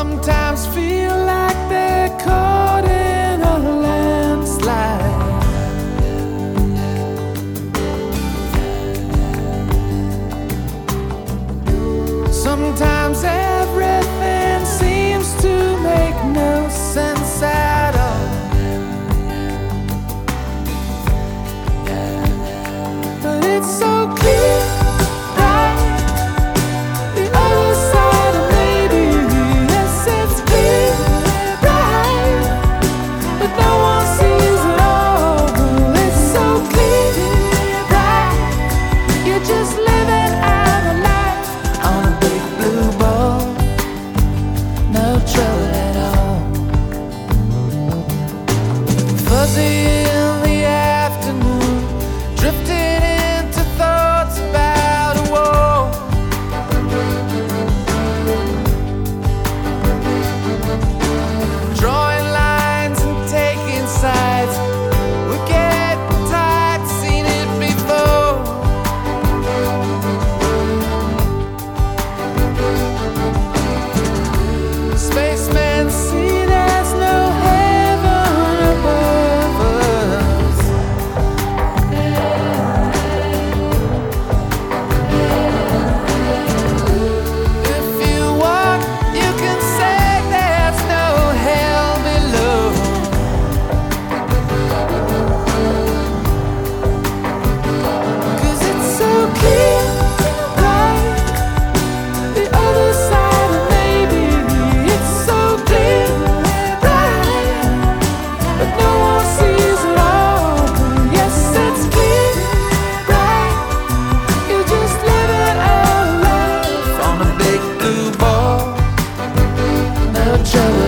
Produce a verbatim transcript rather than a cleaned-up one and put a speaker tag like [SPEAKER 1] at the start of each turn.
[SPEAKER 1] sometimes feel like they're caught in a landslide. Sometimes everything seems to make no sense at all. But it's so clear that the other side of maybe, yes, it's clear, right? But no one sees it all. It's so clear that you're just living out a life on a big blue ball. No trouble at all. Fuzzy in the afternoon, drifting into thoughts about a war. Drawing lines and taking sides, we're getting tired, seen it before. Spacemen see there's no heaven above us. If you want, you can say there's no hell below. 'Cause it's so clear, right? The other side of maybe, it's so clear, right? But no one sees it all. Yes, it's clear, right? You're just living out life on a big blue ball. No trouble